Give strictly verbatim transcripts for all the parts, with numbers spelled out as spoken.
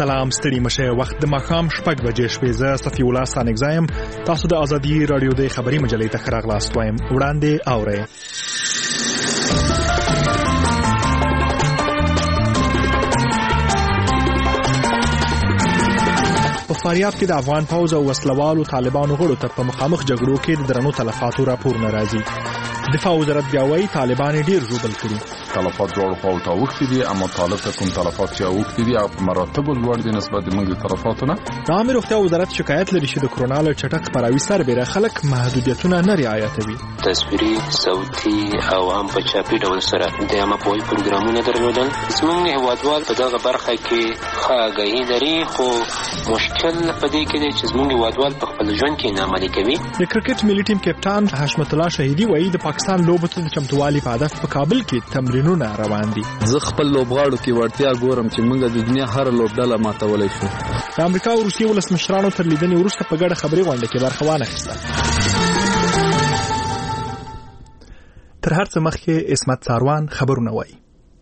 سلام ستړي مشه وخت د ماښام شپږ بجې شوې. زه صفي الله ستانکزی یم. تاسو د ازادي رادیو د خبري مجلې ته ښه راغلاست وایم. وړاندې اورئ. په فاریاب کې د افغان پوځ او وسلوالو طالبانو غړو ته په مخامخ جګړو کې د درنو تلفاتو راپورونه راځي. دفاع وزارت بیا وایي طالبان ډیر ژوبل کړي. تلفات دواړو خواو ته اوښتي دي، اما طالب ته کوم تلفات چې اوښتي دي او په مراتبو لوړ دي نسبت د موږ د تلفاتو نه. د عامه روغتیا وزارت شکایت لري چې د کرونا له چټک خپراوي سربېره خلک محدودیتونه نه رعایتوي. تصویري، صوتي او هم په چاپي ډول سره د عامه پوهاوي پروګرامونه درلودل. زموږ هیوادوال په دغه برخه کې ښه آګاهي لري، خو مشکل په دې کې دی چې زموږ هیوادوال په خپل ژوند کې ناعملي کوي. د کرکټ ملي ټیم کپتان حشمت الله شهیدي وایي د پاکستان لوبو ته د چمتووالي په هدف په کابل کې تمرینونه روان دي. زه خپل لوبغاړو کې وړتیا ګورم چې موږ د دنیا هر لوبډله ماتولی شو. د امریکا او روسیې ولسمشرانو تر لیدنې وروسته په ګډه خبري غونډه کې برخه وانخیسته. تر هر څه مخکې عصمت ساروان خبرونه وایي.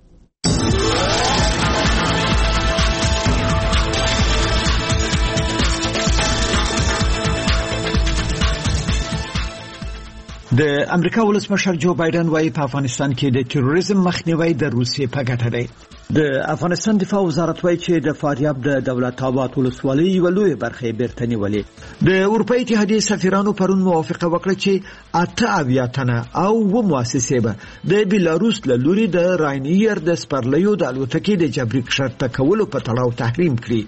د امریکا ولسمشر جو بایدن وايي په افغانستان کې د تروریزم مخنیوي د روسیې په ګټه دی. د افغانستان دفاع وزارت وايي چې د فاریاب د دولت آباد ولسوالۍ یوه لویه برخه یې بیرته نیولې. د اروپا اتحادیې سفیرانو پرون موافقه وکړه چې اته اویا تنه او اووه مؤسسې به د بیلاروس له لوري د راینیر د سپرلیو د الوتکې د جبري ښکته کولو په تړاو تحریم کړي.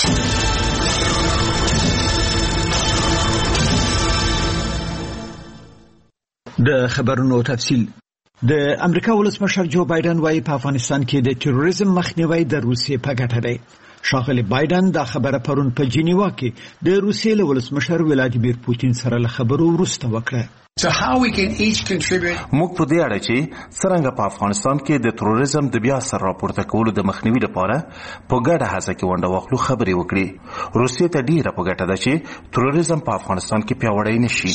د خبرونو تفصیل. د امریکا ولسمشر جو بایدن وايي په افغانستان کې د تروریزم مخنیوي د روسیې په ګټه دی. ښاغلی بایدن دا خبره پرون په جنیوا کې د روسیې له ولسمشر ولادیمیر پوتین سره له خبرو وروسته وکړه. موږ په دې اړه چې څرنګه په افغانستان کې د تروریزم د بیا سر راپورته کولو د مخنیوي لپاره په ګډه هڅه کې ونډه واخلو خبرې وکړي. روسیې ته ډیره په ګټه ده چې تروریزم په افغانستان کې پیاوړی نشي.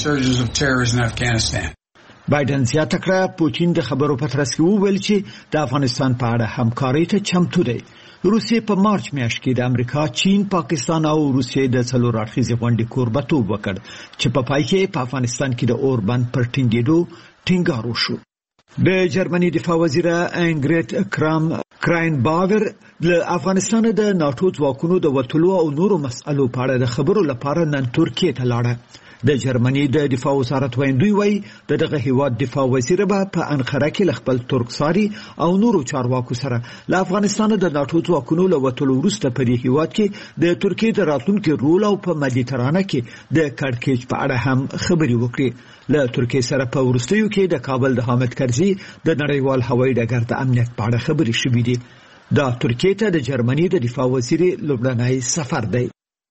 بایدن زیاته کړه پوتین د خبرو په ترڅ کې وویل چې د افغانستان په اړه همکارۍ ته چمتو دی. روسیې په مارچ میاشت کې د امریکا، چین، پاکستان او روسیې د څلور اړخیزې غونډې کوربهتوب وکړ چې په پای کې په افغانستان کې د اور بند پر ټینګېدو ټینګار وشو. د جرمني دفاع وزیره انګریټ کرام کراین باور له افغانستان د ناتو ځواکونو د وټلو او نورو مسألو په اړه د خبرو لپاره نن ترکیه ته لاړه. د جرمني د دفاع وزارت ویندوی وایي دغه هیواد دفاع وزیر به په انقره کې خپل ترکساري او نورو چارواکو سره له افغانستان د ناتو ځواکونو له وټلو وروسته په دې هیواد کې د ترکیې د راتلونکي رول او په مدیترانه کې د کړکېچ په اړه هم خبرې وکړي. له ترکیې سره په وروستیو کې د کابل د حامد کرزي د نړیوال هوایي ډګر د امنیت په اړه خبرې شوې دي. دا ترکیې ته د جرمني د دفاع وزیر لومړنی سفر دی.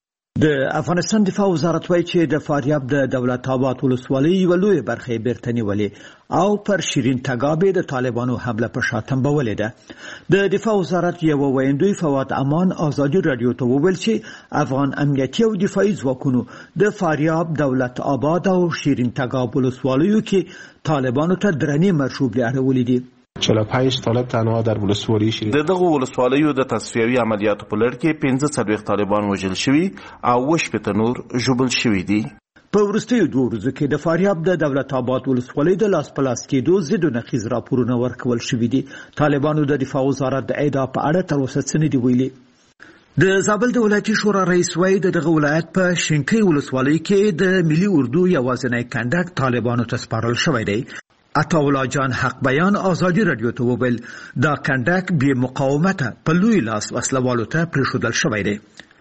د افغانستان دفاع وزارت وايي چې د فاریاب د دولت آباد ولسوالۍ یوه لویه برخه یې بیرته نیولې او پر شیرین تګابې د طالبانو حمله په شا تنبولې ده. د دفاع وزارت یوه ویندوی فواد امان ازادي رادیو ته وویل چې افغان امنیتي او دفاعي ځواکونو د فاریاب، دولت آباد او شیرین تګاب ولسوالیو کې طالبانو ته درنې مرشوبې اړولې دي. چهل و پنج طالب تنها در ولسوالی شیرین د دغه ولسوالیو د تصفیوي عملیاتو په لړ کې پنځه څلوېښت طالبان وژل شوي او اووه شپېته نور ژوبل شوي دي. په وروستیو دوه ورځو کې د فاریاب د دولت آباد ولسوالۍ د لاس په لاس کېدو ضد و نقیض راپورونه ورکول شوي دي. طالبانو د دفاع وزارت د ادعا په اړه تر اوسه څه نه دي ویلي. د زابل د ولایتي شورا رئیس وايي دغه ولایت په شینکۍ ولسوالۍ کې د ملي اردو یوازینی کنډک طالبانو ته سپارل شوی دی. عطاالله جان حق بیان ازادي رادیو ته وویل دا کنډک بې مقاومته په لوی لاس وسلوالو ته پرېښودل شوی دی.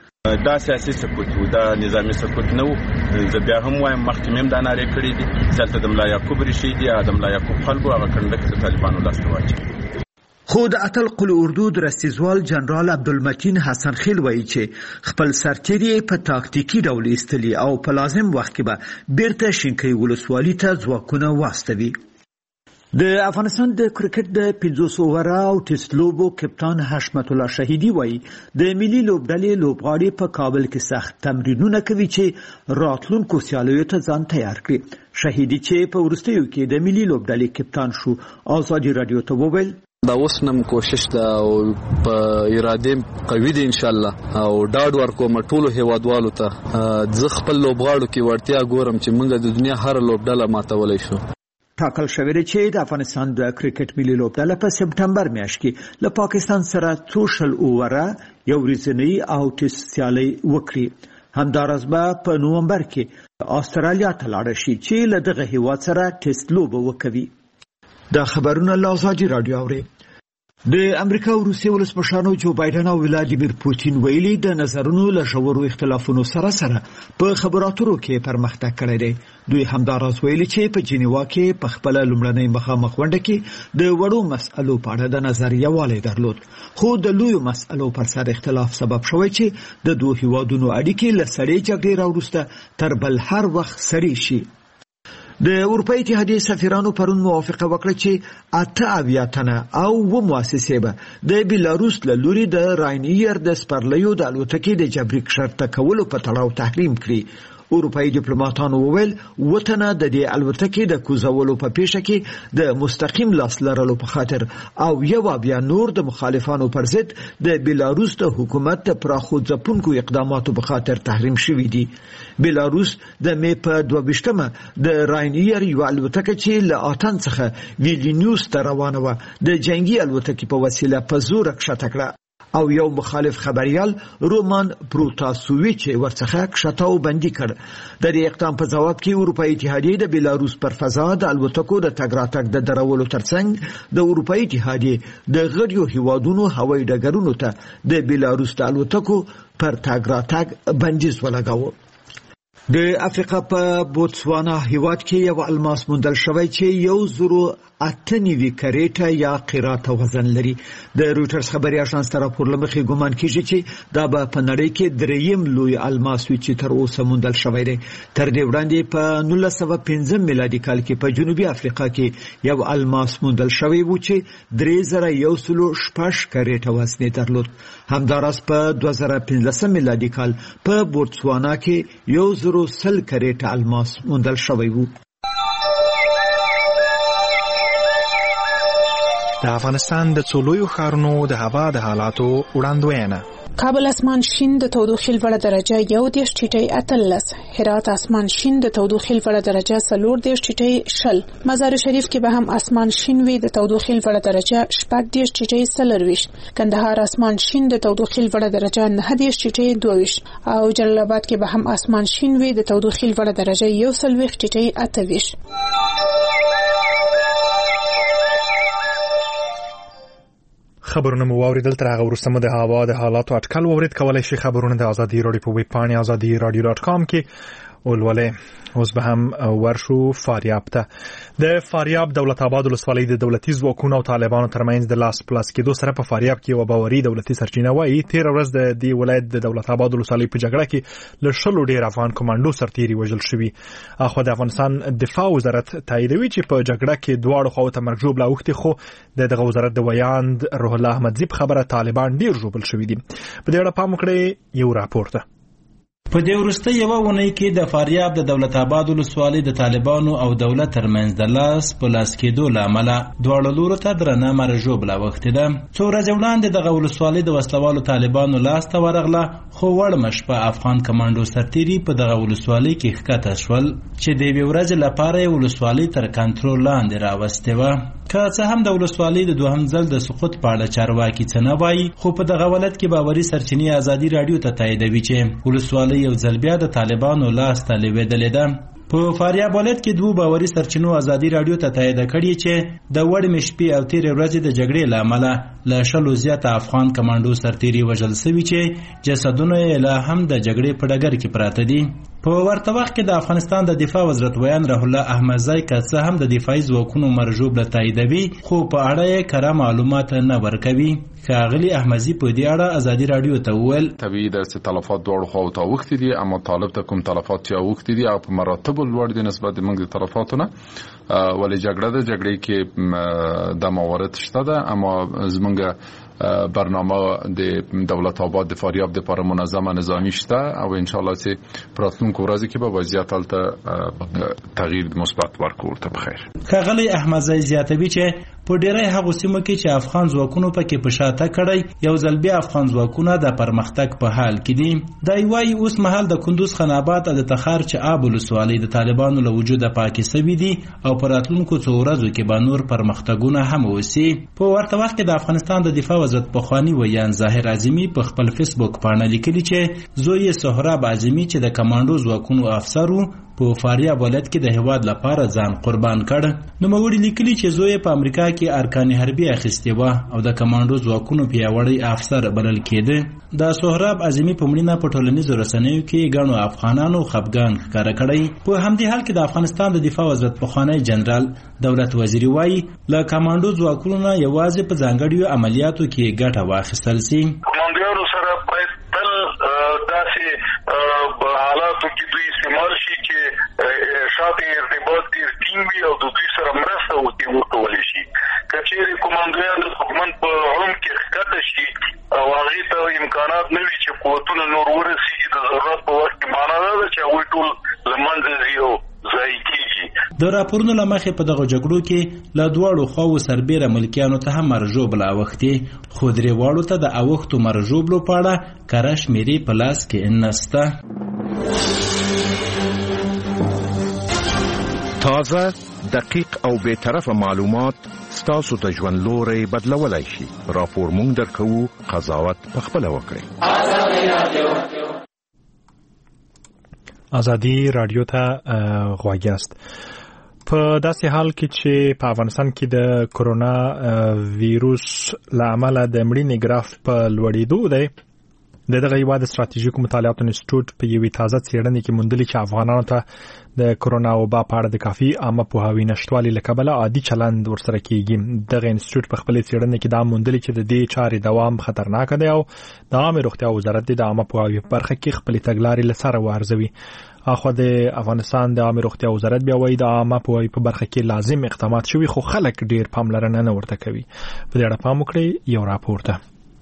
دا سیاسي سقوط و، دا نظامي سقوط نه و. زه بیا هم وایم مخکې مې هم دا نارې کړې دي چې هلته د ملا یعقوب ریښې دي. د ملا یعقوب خلکو هغه کنډک د طالبانو لاس ته واچوي. خو د اتل قل اردو درستیزوال جنرال عبدالمتین حسن خیل وایي چې خپل سرتیري په تاکتیکي ډول ایستلي او په لازم وخت کې به بیرته شینکۍ ولسوالۍ ته ځواکونه واستوي. د افغانستان د کرکټ د پنځوس اووره او ټیسټ لوبو کپتان حشمت الله شهیدي وایي د ملي لوبډلې لوبغاړي په کابل کې سخت تمرینونه کوي چې راتلونکو سیالیو ته ځان تیار کړي. شهیدي چې په وروستیو کې د ملي لوبډلې کپتان شو ازادي رادیو ته وویل دا اوس نم کوشش ده او په اراده قوي دي ان شاء الله او ډاډ ورکوم ټولو هیوادوالو ته ځ خپل لوبغاړو کې ورتیا ګورم چې موږ د دنیا هر لوبډله ماتولای شو. ټاکل شوی دی چې د افغانستان د کرکټ ملي لوبډله په سپټمبر میاشت کې له پاکستان سره څو شل اووره یو ورځنی او ټیسټ سیالي وکړي. همداراز به په نومبر کې استرالیا ته لاړ شي چې له دغه هیواد سره ټیسټ لوبه وکوي. دا خبرونه له ازادي رادیو اوري. د امریکا او روسیې ولسمشرانو جو بایدن او ولادیمیر پوتین ویلي د نظرونو له ژورو اختلافونو سره سره په خبرو اترو کې پرمختګ کړی دی. دوی همداراز ویلي چې په جنیوا کې په خپل لومړنۍ مخامخ غونډه کې د وړو مسألو په اړه د نظر یووالی درلود، خو د لویو مسألو پر سر اختلاف سبب شوی چې د دوه هیوادونو اړیکې له سړې جګړې راوروسته تر بل هر وخت سړې شي. د اروپای اتحادیې سفیرانو پرون موافقه وکړه چې اته اویا تنه او و مؤسسې به د بیلاروس له لوري د راینیر د سپرلیو د الوتکې د جبري کښته کولو په تړاو تحریم کړي. اروپایي ډیپلوماټانو وویل وطنه د دې الوتکې د کوزولو په پیښه کې د مستقیم لاس لرلو په خاطر او یو بیا نور د مخالفانو پر ضد د بیلاروس د حکومت د پراخو ځپونکو اقداماتو په خاطر تحریم شوی دی. بیلاروس د مې په دوه ویشتمه د راینیر یو الوتکه چې له آتن څخه ویلنیوس ته روانه و د جنگي الوتکې په وسیله په زور کښته کړه او یو مخالف خبريال رومان پروتاسوویچ ورڅخه کښته بندي کړ. د دې اقدام په جواب کې اروپایي اتحادیې د بیلاروس پر فضا د الوتکو د تګ راتګ د درولو ترڅنګ د اروپایي اتحادیې د غړیو هیوادونو هوایي ډګرونو ته د بیلاروس د الوتکو پر تګ راتګ بندیز ولګاوه. د افریقا په بوتسوانا هیواد کې یو الماس موندل شوی چې یو زرو اته نوي کریټه یا قرات وزن لري. د رويټرز خبري اژانس ته راپور لمخې ګومان کیږي چې دا به په نړۍ کې دریم لوی الماس وي چې تر اوسه موندل شوی دی. تر دې وړاندې په نولس سوه پنځه میلادي کال کې په جنوبي افریقا کې یو الماس موندل شوی و چې درې زره یو سلو شپږ کریټه وزن درلود. همداراز په دوه زره پنځلسم میلادي کال په بوتسوانا کې یو زرو سل کریټه الماس موندل شوی و. د افغانستان د څلورو ښارونو د هوا د حالاتو وړاندوینه. کابل اسمان شین د تودوخې لوړه درجه یو دېرش ټیټۍ اتلس، هرات اسمان شین د تودوخې لوړه درجه څلور دېرش ټیټۍ شل، مزار شریف کې به هم اسمان شین وي د تودوخې لوړه درجه شپږ دېرش ټیټۍ څلرویشت، کندهار اسمان شین د تودوخې لوړه درجه نهه دېرش ټیټۍ دوه ویشت او جلال آباد کې به هم اسمان شین وي د تودوخې لوړه درجه یو څلوېښت ټیټۍ اته ویشت. خبرونه مو واوریدل. تر هغه وروسته مو د هوا د حالاتو اټکل واورید. کولای شئ خبرونه د ازادي رادیو په ویب پاڼې ازادي رادیو ډاټ کام کې ولولئ. اوس به هم ورشو فاریاب ته. د فاریاب دولت آباد ولسوالۍ د دولتي ځواکونو او طالبانو ترمنځ د لاس پلاس کېدو سره په فاریاب کې یو باوري دولتي سرچینه وایي تیر ورځ د دې ولایت د دولت آباد ولسوالۍ په جګړه کې له شلو ډیر افغان کمانډو سرتیري وژل شوي. اخو د افغانستان دفاع وزارت تاییدوي چې په جګړه کې دواړو خواو ته مرګ ژوبله اوښتې، خو د دغه وزارت د ویاند روح الله احمدزي په خبره طالبان ډیر ژوبل شوي دي. په دې اړه پام وکړئ یو راپور ته. په دې وروسته یو ونی کې د فاریاب د دولت آباد ولسوالۍ د طالبانو او دولت ترمنځ د لاس په لاس کېدو لامل دواړو لورو ته درنه مرجوبله وخت ده. څو ورځې وړاندې دغه ولسوالۍ د وسلوالو طالبانو لاس ته ورغله، خو وړ مشپه افغان کمانډو سرتیري په دغه ولسوالۍ کې ښکته شول چې د یوې ورځې لپاره یې ولسوالۍ تر کنټرول لاندې راوستې وه. که څه هم د ولسوالۍ د دوهم ځل د سقوط په اړه چارواکي څه نه وایي، خو په دغه ولایت کې باوري سرچینې ازادي راډیو ته تاییدوي چې ولسوالۍ یو ځل بیا د طالبانو لاس ته لوېدلې ده. په فاریاب ولایت کې دوه باوري سرچینو ازادي راډیو ته تایید کړی چې د وړمې شپې او تیرې ورځې د جګړې له امله له شلو زیاته افغان کمانډو سرتیري وژل شوي چې جسدونه یې لا هم د جګړې په ډګر کې پراته دي. په ورته وخت کې د افغانستان د دفاع وزارت ویان روح الله احمدزی که څه هم د دفاعي ځواکونو مرجوبله تاییدوي، خو په اړه یې کره معلومات نه ورکوي. ښاغلي احمدزي په دې اړه ازادي راډیو ته وویل طبیعي ده چې تلفات دواړو خواو ته اوښتي دي، اما طالب ته کوم تلفات چې اوښتي دي او په مراتبو لوړ دي نسبت د موږ د تلفاتو نه، ولې جګړه ده، جګړې کې د موارد شته ده، اما زمونږ برنامه د دولت آباد د فاریاب د لپاره منظمه نظامی شته او ان شاء الله چې پراتونکو ورځې کې به وضعیت هلته تغییر مثبت ورکړي ورته بخیر. ښاغلی احمدزی زیاتوي چې په ډیری هغو سیمو کې چې افغان ځواکونو پکې په شاته کړی یو ځل بیا افغان ځواکونه د پرمختګ په حال کې دي. دا وایي اوس مهال د کندوز، خان آباد او د تخار چې آب ولسوالۍ د طالبانو له وجوده پاکې سوي دي او په راتلونکو څو ورځو کې به نور پرمختګونه هم وسي. په ورته وخت کې د افغانستان د دفاع وزارت پخواني ویان ظاهر اعظمي په خپل فیسبوک پاڼه لیکلي چې زوی سهراب اعظمي چې د کمانډو ځواکونو افسر و په فاریاب ولایت کې د هیواد لپاره ځان قربان کړ. نو موږ لیکلي چې زوی په امریکا کې ارکان حربي اخیستي و او د کمانډو ځواکونو پیاوړی افسر بلل کېده. د سهراب اعظمي په مړینه په ټولنیزو رسنیو کې ګڼو افغانانو خپګان ښکاره کړی. په همدې حال کې د افغانستان د دفاع وزارت پخوانی جنرال دولت وزیری وایي له کمانډو ځواکونو نه یوازې په ځانګړیو عملیاتو کې ګټه واخیستل سي. کمانډویانو سره باید تل داسې حالاتو کې دوی استعمال شي چې شاته ارتباط ډېر ټینګ وي او د دوی سره مرسته وکړل شي. که چېرې کمانډویان د دښمن په عمق کې ښکته شي او هغې ته امکانات نه وي چې قوتونه نور ورسېږي د ضرورت په وخت کې، معنا دا ده چې هغوی ټول له منځه ځي او ضایع کېږي. د راپورونو له مخې په دغه جګړو کې له دواړو خواو سربیره ملکیانو ته هم مرژوبله اوښتې، خو درېواړو ته د اوښتو مرژوبلو په اړه کره شمېرې په لاس کې نسته. تازه، دقیق او بی‌طرفه معلومات ستاسو د ژوند لوری بدلولی شي. راپور مونږ درکوو، قضاوت پخپله وکړئ. ازادي رادیو ته غوږ یاست. په داسې حال کې چې په افغانستان کې د کرونا ویروس له امله د مړینې ګراف په لوړېدو دی، د دغه هیواد ستراتیژیکو مطالعاتو انسټیټیوټ په یوې تازه څېړنې کې موندلي چې افغانانو ته د کرونا وبا په اړه د کافي عامه پوهاوي نشتوالي له کبله عادي چلند ورسره کېږي. دغه انسټیټیوټ په خپلې څېړنې کې دا موندلي چې د دې چارې دوام خطرناک دی او د عامه روغتیا وزارت د عامه پوهاوي په برخه کې خپلې تګلارې له سره وارزوي. اخو د افغانستان د عامه روغتیا وزارت بیا وایي د عامه پوهاوي په برخه کې لازم اقدامات شوي، خو خلک ډېر پاملرنه نه ورته کوي. په دې اړه پام وکړئ. یو راپور ده.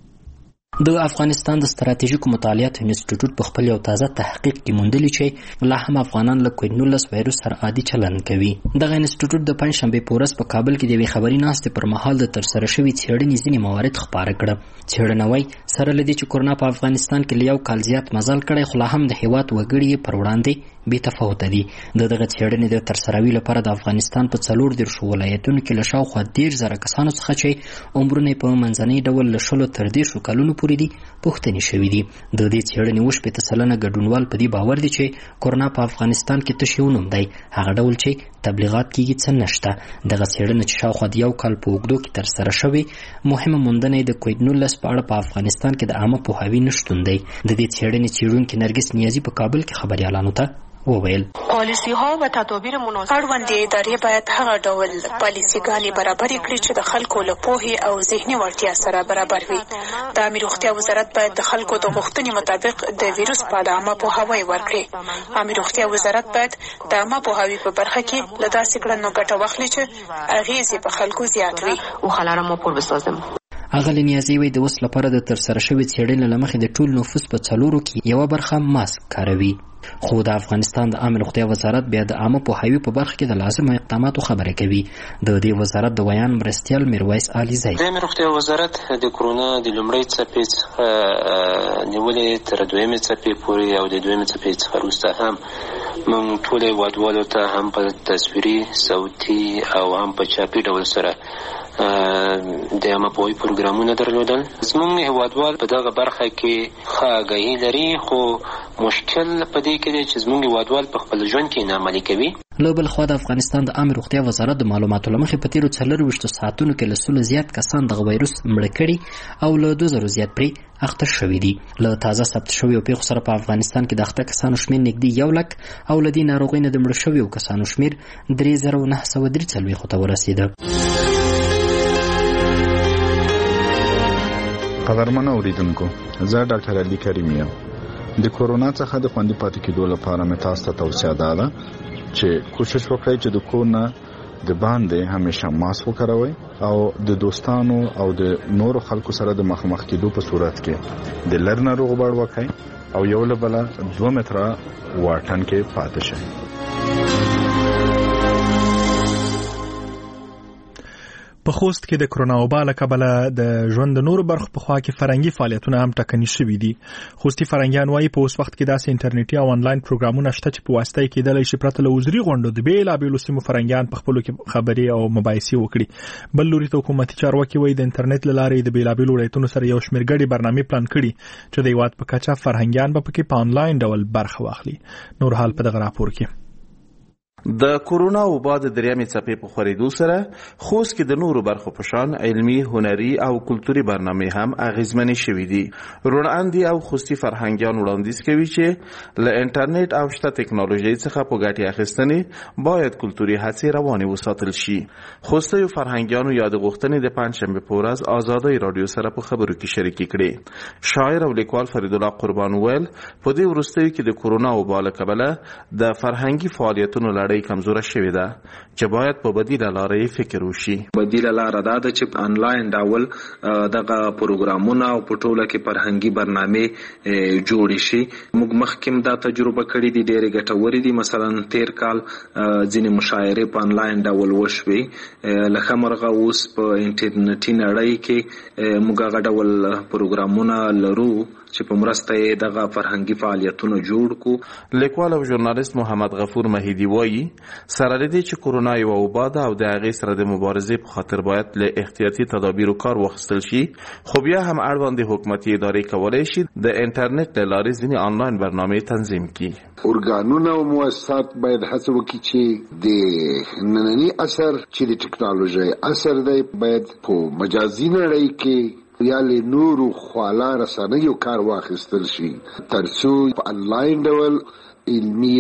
د افغانستان د ستراتیژیکو مطالعاتو انسټیټیوټ په خپل یو تازه تحقیق کې موندلي چې لا هم افغانان له کووډ نولس وایروس سره عادي چلند کوي. دغه انسټیټیوټ د پنځشنبې په ورځ په کابل کې د یوې خبري ناستې پر مهال د ترسره شوې څېړنې ځینې موارد خپاره کړه. څېړنه وایي سره له دې چې کرونا په افغانستان کې له یو کال زیات مزل کړی، خو لا هم د هېواد وګړي پر وړاندې بې تفاوته دي. د دغه څېړنې د ترسروي لپاره د افغانستان په څلور دېرشو ولایتونو کې له شاوخوا دېرش زره کسانو څخه چې عمرونه په منځني ډول له شلو تر دېرشو کلونو پورې دي پوښتنې شوې دي. د دې څېړنې اووه شپېته سلنه ګډونوال په دې باور دي چې کرونا په افغانستان کې تش یو نوم دی، هغه ډول چې تبلیغات کېږي څه نشته. دغه څېړنه چې شاوخوا د یو کال په اوږدو کې ترسره شوې، مهمه موندنه یې د کووډ نولس په اړه په افغانستان کې د عامه پوهاوي نشتون دی. د دې څېړنې څېړونکي نرګس نیازي په کابل کې خبریالانو ته وویل پالیسی ها و تدابیر مناسب اړوندې ادارې باید هغه ډول پالیسیګانې برابرې کړي چې د خلکو له پوهې او ذهني وړتیا سره برابر وي. د عامه روغتیا وزارت باید د خلکو د غوښتنې مطابق د ویروس په اړه عامه پوهاوی ورکړي. عامه روغتیا وزارت باید د عامه پوهاوي په برخه کې له داسې کړنو ګټه واخلي چې اغېزې په خلکو زیات وي. وخلارم پر بسازم اغلی نیازی وی د اوس لپاره د ترسره شوې څېړنې له مخې د ټول نفوس په څلورو کې یوه برخه ماسک کاروي. خو د افغانستان د عامه روغتیا وزارت بیا د عامه پوهاوي په برخه کې د لازمو اقداماتو خبره کوي. د دې وزارت د ویان مرستیال میرویس علیزی د عامه روغتیا وزارت د کرونا د لومړۍ څپې څخه نیولې تر دویمې څپې پورې او د دویمې څپې څخه وروسته هم موږ ټول هیوادوالو ته هم په تصویري، صوتي او هم په چاپي ډول سره د عامه پوهاوي پروګرامونه درلودل. زموږ هیوادوال په دغه برخه کې ښه آګاهي لري، خو مشکل په دې کې دی چې زموږ هیوادوال په خپل ژوند کې ناعملي کوي. له بل خوا د افغانستان د عامه روغتیا وزارت د معلوماتو له مخې په تېرو څلرویشتو ساعتونو کې له سلو زیات کسان دغه وایروس مړه کړي او له دوه زرو زیات پرې اخته شوي دي. له تازه ثبت شویو پیښو سره په افغانستان کې د اخته کسانو شمېر نږدې یو لک او له دې ناروغۍ نه د مړه شویو کسانو شمېر درې زره او نهه سوه درې څلوېښتو ته ورسېده. قدرمنو اوریدونکو، زه ډاکټر علي کریم یم. د کورونا څخه د خوندي پاتې کېدو لپاره مې تاسو ته توصیه ده چې کوشش وکړئ چې د کور نه د باندې همیشه ماسک وکاروئ او د دوستانو او د نورو خلکو سره د مخامخ کېدو په صورت کې د لرې نه روغبړ وکړئ او یو له بله دوه متره واټن کې پاتې شئ. په خوست کې د کرونا وبا له کبله د ژوند د نورو برخو په خوا کې فرهنګي فعالیتونه هم ټکني شوي دي. خوستي فرهنګیان وایي په اوس وخت کې داسې انټرنیټي او انلاین پروګرامونه شته چې په واسطه یې کېدلی شي پرته له حضوري غونډو د بېلابېلو سیمو فرهنګیان په خپلو کې خبرې او مباحثې وکړي. بل لوري ته حکومتي چارواکي وایي د انټرنیټ له لارې د بېلابېلو ولایتونو سره یو شمېر ګډې برنامې پلان کړي چې د هېواد په کچه فرهنګیان به پکې په انلاین ډول برخه واخلي. نور حال په دغه راپور کې. د کورونا وبا د دریمې څپې په خورېدو سره خوست کې د نورو برخو په شان علمي، هنري او کلتوري برنامې هم اغیزمنې شوې دي. روڼاندي او خوستي فرهنګیان وړاندیز کوي چې له انټرنیټ او شته ټکنالوژي څخه په ګټې اخیستنې باید کلتوري هڅې روانې وساتل شي. خوستي فرهنګیانو یاد غوښتنې د پنځشنبه په ورځ آزادۍ رادیو سره په خبرو کې شریکې کړې. شاعر او لیکوال فرید الله قربان ویل په دې وروستیو کې د کورونا وبا له کبله د فرهنګي فعالیتونو لړۍ کمزوره شوې ده چې باید په بدیله لارې فکر وشي. بدیله لاره دا ده چې انلاین ډول دغه پروګرامونه او په ټوله کې فرهنګي برنامې جوړې شي. موږ مخکې دا تجربه کړې دي، ډېرې ګټورې دي. مثلا تیر کال ځینې مشاعرې په انلاین ډول وشوې. لکه مرغه اوس په انټرنیټي نړۍ کې موږ هغه ډول پروګرامونه لرو چې په مرسته یې دغه فرهنګي فعالیتونه جوړ کو. لیکوال او ژورنالیست محمد غفور مهیدی وایي سره لدې چې کورونا یو وبا ده او د هغې سره د مبارزې په خاطر باید له احتیاطي تدابیرو کار واخیستل شي، خو بیا هم اړوند حکومتي ادارې کولی شي د انټرنیټ له لارې ځینې انلاین برنامې تنظیم کړي. ارګانونه او مؤسسات باید هڅه وکړي چې د ننني عصر چې د ټکنالوژۍ عصر دی باید په مجازي نړۍ کې یا له نورو خواله رسنیو کار واخیستل شي ترڅو په انلاین ډول علمي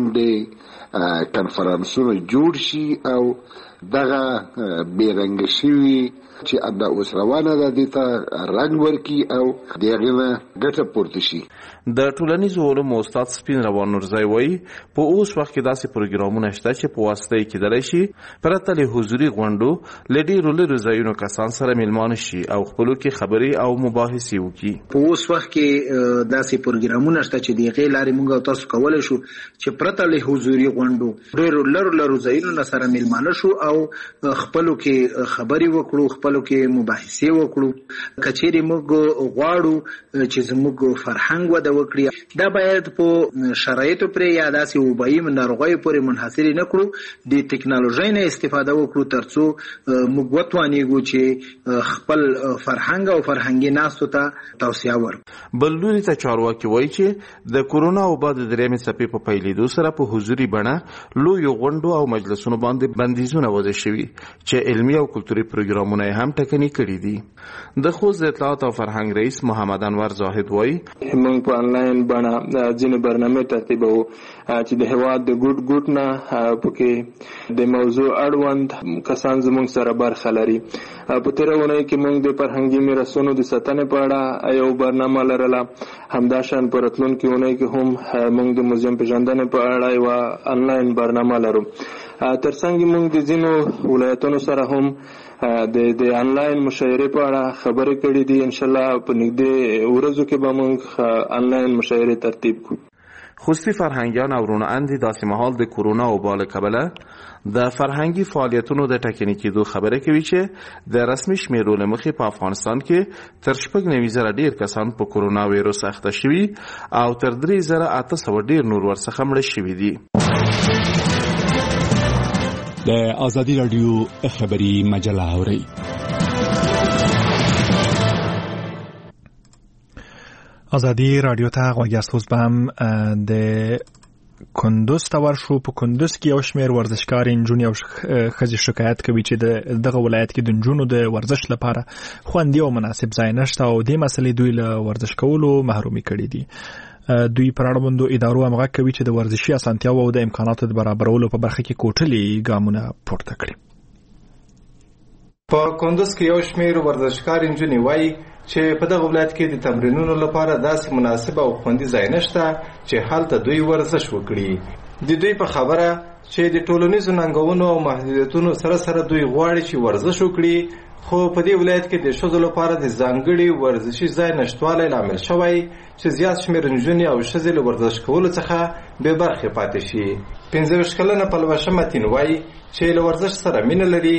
غونډې کنفرانسونه جوړ شي او دغه بیرنګ شوي چې دا اوس روانه ده دې ته رنګ ورکي او دغه نه ګټه پورته شي. د ټولنیزو علومو استاد سپین روان نورزی وایي په اوس وخت کې داسې پروګرامونه شته چې په واسطه یې کېدلی شي پرته له حضوري غونډو له ډېرو لرې ځایونو کسان سره میلمانه شي او خپلو کې خبرې او مباحثې وکړي. په اوس وخت کې داسې پروګرامونه شته چې د هغې لارې موږ او تاسو کولی شو چې پرته له حضوري غونډو ډېرو لرو لرو ځایونو سره میلمانه شو او خپلو کې خبرې وکړو، خپلو کې مباحثې وکړو. که چیرې موږ غواړو چې زموږ فرهنګ وده وکړي دا باید په شرایطو پرې یا داسې وبایي ناروغیو پورې منحصر نه کړو، د ټکنالوژۍ نه استفاده وکړو ترڅو موږ وتوانیږو چې خپل فرهنګ او فرهنګي ناستو ته توسعه ورکړو. بل لوري ته چارواکي وایي چې د کورونا وبا د درېیمې څپې په پیلېدو سره په حضوري بڼه لویو غونډو او مجلسونو باندې بندیزونه وضع شوي چې علمي او کلتوري پروګرامونه یې هم ټکني کړي دي. د خوست د اطلاعات او فرهنګ رئیس محمد انور زاهد وایي موږ په انلاین بڼه ځینې برنامې ترتیبوو چې د هېواد د ګوټ ګوټ نه پکې د موضوع اړوند کسان زموږ سره برخه لري. په تېره اونۍ کې موږ د فرهنګي میراثونو د ساتنې په اړه یو برنامه لرله. همداشان په راتلونکې اونۍ کې هم موږ د موزیم پېژندنې په اړه یوه انلاین برنامه لرو. ترڅنګ موږ د ځینو ولایتونو سره هم د د انلاین مشاعرې په اړه خبرې کړې دي. انشاءالله په نږدې ورځو کې به موږ انلاین مشاعرې ترتیب کړو. خوستي فرهنګیان او روڼاندي داسې مهال د کورونا وبا له کبله د فرهنګي فعالیتونو د ټکني کېدو خبره کوي چې د رسمي شمیرو له مخې په افغانستان کې تر شپږ نوي زره ډېر کسان په کورونا ویروس اخته شوي او تر درې زره اته سوه ډېر نور ورڅخه مړه شوي دي. د ازادي راډیو خبري مجله اورئ. ازادي راډیو ته غوږ یاست. اوس به هم د کندوز ته ورشو. په کندوز کې یو شمېر ورزشکارې نجونې او ښځې شکایت کوي چې د دغه ولایت کې د نجونو د ورزش لپاره خوندي او مناسب ځای نشته او دې مسلې دوی له ورزش کولو محرومي کړي دي. دوی پر اړوندو ادارو هم غږ کوي چې د ورزشي اسانتیاو او د امکاناتو د برابرولو په برخه کې کوټلې ګامونه پورته کړي. په کندوز کې یو شمېر ورزشکار نجونې وایي چې په دغه ولایت کې د تمرینونو لپاره داسې مناسب او خوندي ځای نشته چې هلته دوی ورزش وکړي. د دوی په خبره چې د ټولنیزو ننګونو او محدودیتونو سره سره دوی غواړي چې ورزش وکړي، خو په دې ولایت کې د ښځو لپاره د ځانګړي ورزشي ځای نشتوالی لامل شوی چې زیات شمېر نجونې او ښځې له ورزش کولو څخه بې برخې پاتې شي. پنځه ویشت کلنه پلوشه متین وایي چې له ورزش سره مینه لري، خو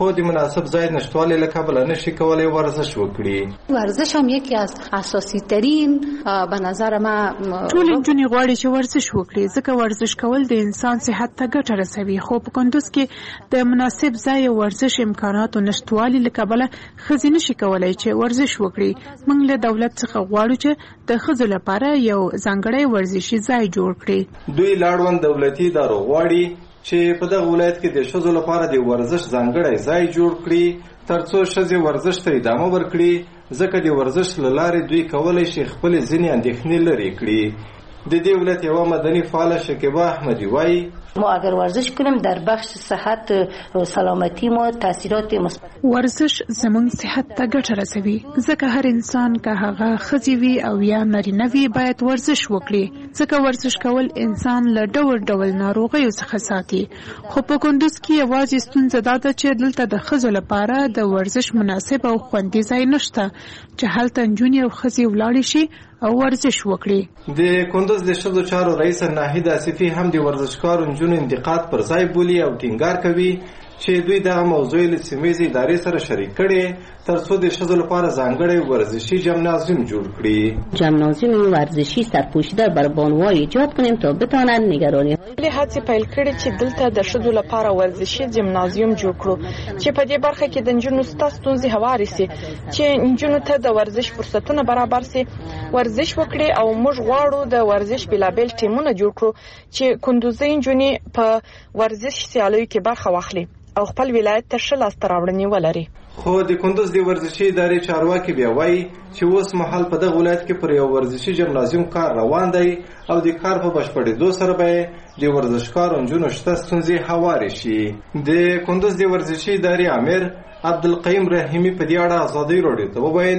خو د مناسب ځای نشټوالي له کبله نشي کولای ورزش وکړي. ورزش هم یکی از اساسی ترین به نظر ما ټول نجونې غواړي چې ورزش وکړي ځکه ورزش کول د انسان صحت ته ګټه رسوي، خو په کندوز کې د مناسب ځای ورزش امکاناتو نشټوالي له کبله ښځې نشي کولای چې ورزش وکړي. موږ له دولت څخه غواړو چې د ښځو لپاره یو ځانګړی ورزشي ځای جوړ کړي. دوی لاړوند دولتي ادارو غواړي چې په دغه ولایت کې د ښځو لپاره د ورزش ځانګړی ځای جوړ کړي ترڅو ښځې ورزش ته ادامه ورکړي، ځکه د ورزش له لارې دوی کولی شي خپلې ځینې اندېښنې لرې کړي. د دې ولایت یوه مدني فعاله شکیبه احمدي وایي ما اگر ورزش کنیم در بخش صحت و سلامتی ما تاثیرات مثبت. ورزش زموږ صحت ته ګټه رسوي ځکه هر انسان که هغه ښځې وي او یا نارینه وي باید ورزش وکړي ځکه ورزش کول انسان له ډول ډول ناروغیو څخه ساتي. خو په کندوز کې یوازې ستونزه دا ده چې دلته د ښځو لپاره د ورزش مناسب او خوندي ځای نشته چې هلته نجونې او ښځې ولاړې شي او ورزش وکړي. د کندوز د ښځو چارو رئیس ناهید آصفي هم د ورزشکارو نجونو انتقاد پر ځای بولي او ټینګار کوي چې دوی دغه موضوع له سیمه‌ییزې ادارې سره شریک کړي ترڅو د ښځو لپاره ځانګړی ورزشي جمنازیوم جوړ کړي. جمنازیوم ورزشي سرپوشیده بر بانوها ایجاد کنیم تا بتوانند نگرانی های هڅې پیل کړي چې دلته د ښځو لپاره ورزشي جمنازیوم جوړ کړو چې په دې برخه کې د نجونو ستا ستونزې هوارې سي، چې نجونو ته د ورزش فرصتونه برابر سي، ورزش وکړي. او موږ غواړو د ورزش بېلابېل ټیمونه جوړ کړو چې کندوزي نجونې په ورزش سیالیو کې برخه واخلي او خپل ولایت ته ښه لاسته راوړنې ولري. خو د کندوز د ورزشي ادارې چارواکي بیا وایي چې اوس مهال په دغه ولایت کې پر یو ورزشي جمنازیوم کار روان دی او د کار په بشپړېدو سره به د ورزشکارو نجونو شته ستونزې هوارې شي. د کندوز د ورزشي ادارې امیر عبدالقیم رحیمی په دې اړه ازادي راډیو ته وویل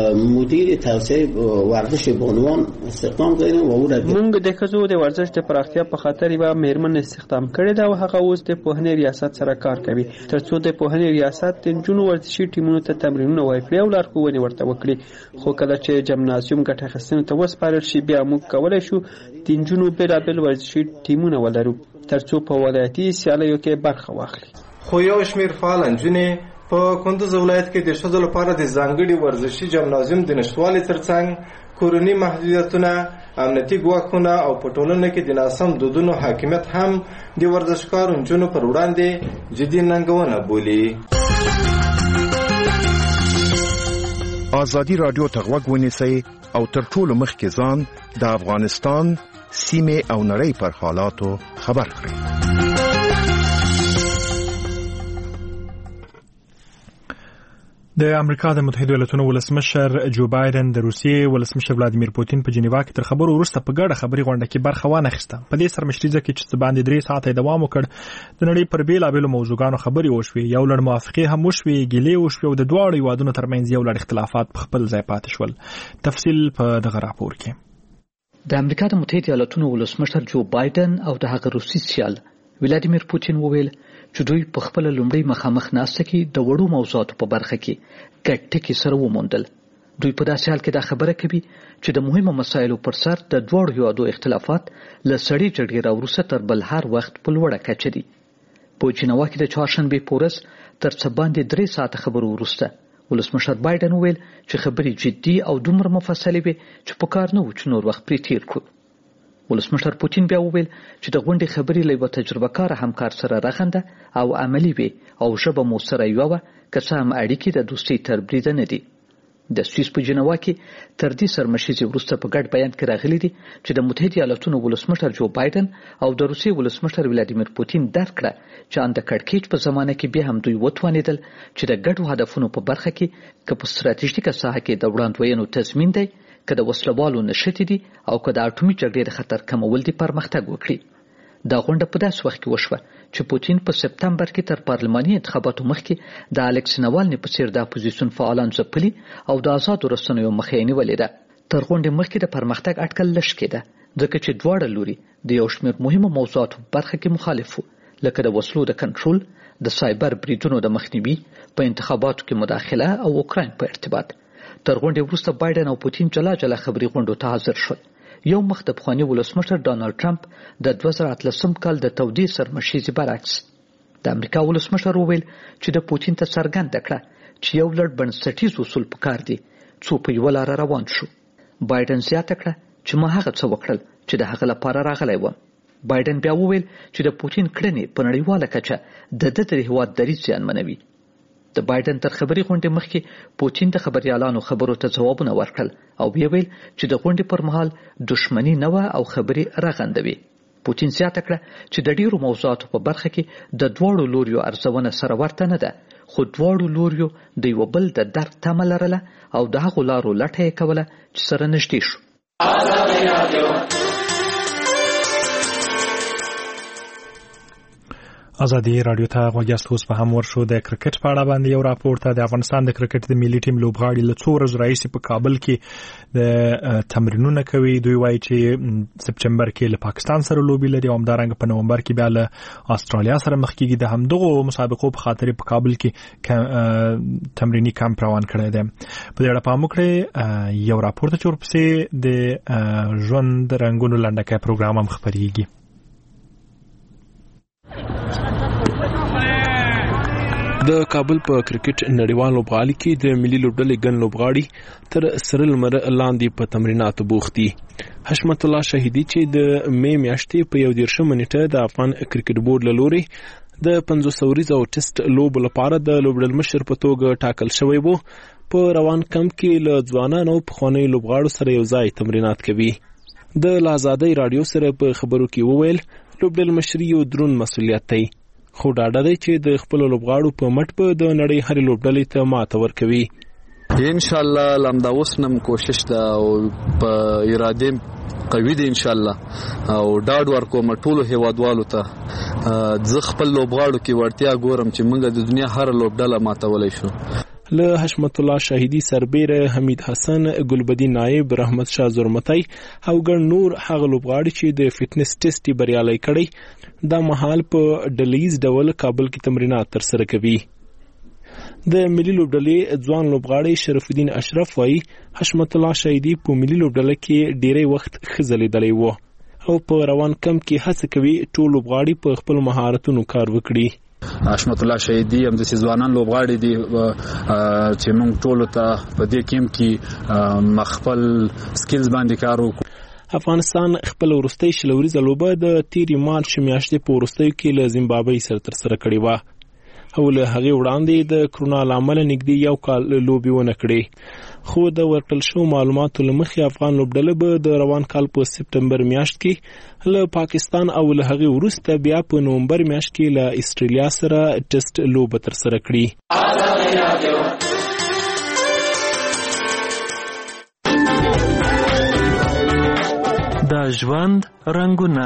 مدیر توسعه ورزش بانوان استخدام کړو او موږ د ښځو د ورزش د پراختیا په خاطر یوه میرمن استخدام کړې ده او هغه اوس د پوهنې ریاست سره کار کوي ترڅو د پوهنې ریاست د نجونو ورزشي ټیمونو ته تمرینونه ورکړي او لارښوونې ورته وکړي. خو کله چې جمنازیوم ګټه اخیستنې ته وسپارل شي بیا موږ کولی شو د نجونو بېلابېل ورزشي ټیمونه ولرو ترڅو په ولایتي سیالیو کې برخه واخلي. خو یو شمېر فعال نجونې په کندوز ولایت کې د ښځو لپاره د ځانګړي ورزشي جمنازیوم د نشټوالي ترڅنګ کورني محدودیتونه، امنیتي ګواښونه او په ټولنه کې د ناسم دودونو حاکمیت هم د ورزشکارو نجونو پر وړاندې جدي ننګونه بولي. ازادي رادیو ته غوږ ونیسئ او تر ټولو مخکې ځان د افغانستان سیمه او نړۍ پر حالاتو خبر کړئ. د امریکا د متحده ایالاتونو ولسمشر جو بایدن د روسیې ولسمشر ولادیمیر پوتین په جنیوا کې تر خبرو وروسته په ګډه خبري غونډه کې برخه وانخیسته. په دې سرمشریزه کې چې باندې درې ساعته دوام وکړ د نړۍ پر بیلابېلو موضوعګانو خبري وشوې، یو لړ موافقې هم وشوې، ګیلې وشوې او د دواړو هیوادونو ترمنځ یو لړ اختلافات په خپل ځای پاتې شول. تفصیل په دغه راپور کې. د امریکا د متحده ایالاتونو ولسمشر جو بایدن او د هغه روسي سیال ولادیمیر پوتین وویل چې دوی په خپل لومړی مخامخ ناسته کې د وړو موضوعاتو په برخه کې ګډ ټکي سره وموندل. دوی په داسې حال کې دا خبره کوي چې د مهمو مسایلو پر سر د دواړو هیوادو اختلافات له سړې جګړې راوروسته تر بل هر وخت په لوړه کچه دي. په جنیوا کې د چهارشنبې په ورځ تر څه باندې درې ساعته خبرو وروسته ولسمشر بایدن وویل چې خبرې جدي او دومره مفصلې وي چې په کار نه و چې نور وخت پرې تیر کړو. ولسمشر پوتین بیا وویل چې د غونډې خبرې له یوه تجربه کار همکار سره رغنده او عملي وي او ژبه مو سره یوه وه که څه هم اړیکې د دوستۍ تر بریده نه دي. د سویس په جنیوا کې تر دې سرمشیزې وروسته په ګډ بیان کې راغلي دي چې د متحده ایالاتونو ولسمشر جو بایدن او د روسیې ولسمشر ولادیمیر پوتین درک کړه چې ان د کړکېچ په زمانه کې بیا هم دوی وتوانېدل چې د ګډو هدفونو په برخه کې که په ستراتیژیکه ساحه کې د وړاندوینو تضمین دی، که د وسلوالو نښتې دي او که د اټومي جګړې د خطر کمول دي پرمختګ وکړي. دا غونډه په داسې وخت کې وشوه چې پوتین په سپتمبر کې تر پارلماني انتخاباتو مخکې د الکس ناوالني په څیر د اپوزیسیون فعالان ځپلي او د آزادو رسنیو مخه یې نیولې ده. تر غونډې مخکې د پرمختګ اټکل لږ کېده ځکه چې دواړه لوري د یو شمېر مهمو موضوعاتو برخه کې مخالف وو، لکه د وسلو د کنټرول، د سایبر بریدونو د مخنیوي، په انتخاباتو کې مداخله او اوکراین په ارتباط. تر غونډې وروسته بایدن او پوتین جلا جلا خبري غونډو ته حاضر شول. یو مخ د پخواني ولسمشر ډانلډ ټرمپ د دوه زره اتلسم کال د تودې سرمشیزې برعکس د امریکا ولسمشر وویل چې د پوتین ته څرګنده کړه چې یو لړ بنسټیز اصول پکار دي څو په یوه لاره روان شو. بایدن زیاته کړه چې ما هغه څه وکړل چې د هغه لپاره راغلی وم. بایدن بیا وویل چې د پوتین کړنې په نړیواله کچه د ده د هېواد دریځ زیانمنوي. د بایدن تر خبري غونډې مخکې پوتین د خبريالانو خبرو ته ځوابونه ورکړل او بیا ویل چې د غونډې پر مهال دښمني نه وه او خبرې رغندوي. پوتین زیاته کړه چې د ډیرو موضوعاتو په برخه کې د دواړو لوریو ارزونه سره ورته نه ده، خو دواړو لوریو د یو بل د درک تمه لرله او د هغو لارو لټه یې کوله چې سره نږدې شو. ازادي رادیو ته غوږ یاست. اوس په هم ورشو د کرکټ په اړه باندې یو راپور ته. د افغانستان د کرکټ د ملي ټیم لوبغاړي له څو ورځې راهیسې په کابل کې د تمرینونه کوي. دوی وایي چې سپټمبر کې له پاکستان سره لوبي لري او همدارنګه په نومبر کې بیا له استرالیا سره مخ کېږي. د همدغو مسابقو په خاطر په کابل کې تمرینی کمپ روان کړی دی. په دې اړه پام وکړئ. یو راپور ته چې ورپسې د ژوند رنګونو لنډکی پروګرام هم خپرېږي. د کابل په کرکټ نړیوال لوبغالي کې د ملي لوبډلې ګڼ لوبغاړي تر سره لمر لاندې په تمریناتو بوخت دي. حشمت الله شهیدي چې د مې میاشتې په یو دېرشمه نیټه د افغان کرکټ بورډ له لوري د پنځوس اوریزو ټیسټ لوبو لپاره د لوبډل مشر په توګه ټاکل شوی وو، په روان کمپ کې له ځوانانو پخوانیو لوبغاړو سره یو ځای تمرینات کوي. د آزادۍ رادیو سره په خبرو کې وویل لوبډل مشري یو دروند مسؤلیت دی، خو ډاډه دی چې د خپل لوبغاړو په مټ په د نړۍ هرې لوبډلې ته ماته ورکوي. ان شاء الله لمدا اوس نم کوشش ده او په اراده قوي دي ان شاء الله او ډاډ ورکوم ټول هیوادوالو ته. زه خپل لوبغاړو کې ورتیا ګورم چې موږ د دنیا هر لوبډله ماتولای شو. له حشمت الله شهیدی سربیره حمید حسن، ګلبدین نایب، رحمت شاه زرمتی او ګڼ نور هغه لوبغاړي چې د فټنس ټیسټ بریالي کړي دا مهال په ډلیز ډول کابل کې تمرینات ترسره کوي. د ملي لوبډلې ځوان لوبغاړي شرف الدین اشرف وايي حشمت الله شهیدی په ملي لوبډله کې ډیری وخت خزلیدلی وو او په روان کم کې هڅه کوي ټول لوبغاړي په خپل مهارتونو کار وکړي. حشمت الله شهیدی هم د ځوانان لوبغاړي دي چې موږ ټول ته په دې کیم کې مخفل سکلز باندې کار وکړو. افغانستان خپل ورستۍ شلوريزه لوبه د تیری مارچ میاشتې په ورستۍ کې له زیمبابوې سره ترسره کړې وه او له هغې وړاندې د کرونا له امله نږدې یو کال لوبې ونه کړې، خو د ورکړل شوو معلوماتو له مخې افغان لوبډله به د روان کال په سپټمبر میاشت کې له پاکستان او له هغې وروسته بیا په نومبر میاشت کې له استرالیا سره ټیسټ لوبه ترسره کړي. د ژوند رنګونه.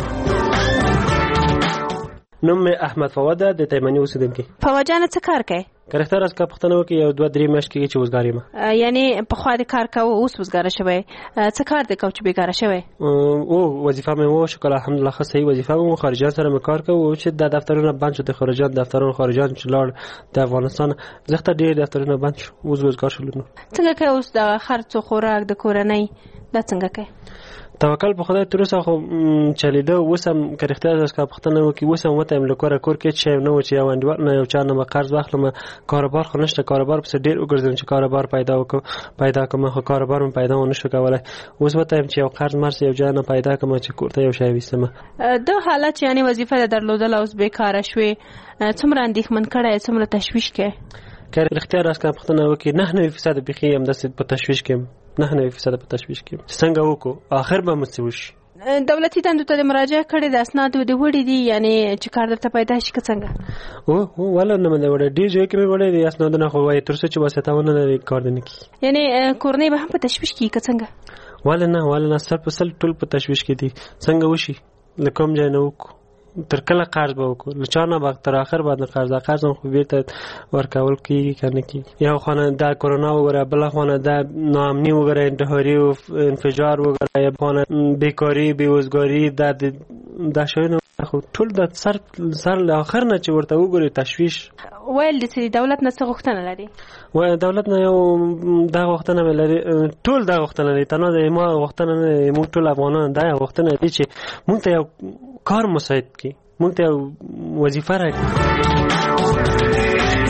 نوم مې احمد فواده د تیمنی اوسیدونکی. فواجانه څه کار کوي؟ کرختار از کا پښتنو کې یو دوه درې میاشتې کې چې وزګار یم. یعنی په خوا د کار کوو اوس وزګار شوی. څه کار د کو چې بیګار شوی؟ او وظیفه مې وو شکر الحمدلله خو صحیح وظیفه مو خارجان سره مې کار کوو چې د دفترونو بند شو، د خارجان دفترونو خارجان چې لاړ د افغانستان زخته ډیر دفترونه بند شو، اوس وزګار شول. څنګه کوي اوس د خرڅ خوراک د کورنۍ دا څنګه کوي؟ توکل په خدای تر اوسه خو چلیده. وسم کرختار از کا پښتنو کې وسم وته ام لکوره کور کې چې نو چې یو انډور نه یو چا نه قرض واخلم، کاروبار خو نشته، کاروبار په ډیر وګرځم چې کاروبار پیدا وکم پیدا کوم، خو کاروبار مې پیدا ونه شو کولای. اوس وته چې یو قرض مرسه یو ځای نه پیدا کوم چې کوړته یو شی وسم. د حالت یعنی وظیفه درلودل اوس بیکاره شوي، څومره اندېښمن کړه، څومره تشویش کې؟ کرختار از کا پښتنو کې نه نه فیصد بخي هم د په تشویش کې نه نه فیصد په تشویش کې څنګه وکړو اخر به مسوش. دولتي دندو ته د مراجعه کړې د اسنادو د وړي دي یعنی چې کار درته پیدا شي څنګه؟ او او ولا نه مې وړي ډیر ځای کې مې وړي د اسنادو نه خو وای تر څو چې واسطاونه نه کار نه کی یعنی کورنۍ به هم په تشویش کې څنګه؟ ولا نه ولا نه سر په سل ټول په تشویش کې دي څنګه وشي لکم ځای نه وکړو تر کله قرض به وکړو لچانه به تر اخر باندې قرض قرض خو بیرته ورکول کیږي کنه کی یو خانه د کرونا وګره بل خانه د ناامنی وګره انتحاري او انفجار وګره یا خانه بیکاری بیوزګاری د د شوینه خو ټول د سر سر ل اخر نه چې ورته وګوري تشویش ویل د سری دولت نه څه غوښتنه لري و دولت نه یو دا غوښتنه لري ټول دا غوښتنه لري تنه د ما غوښتنه نه موږ ټول افغانان دا غوښتنه دي چې موږ ته یو کار مساعد کی موږ ته وظیفه راکړي.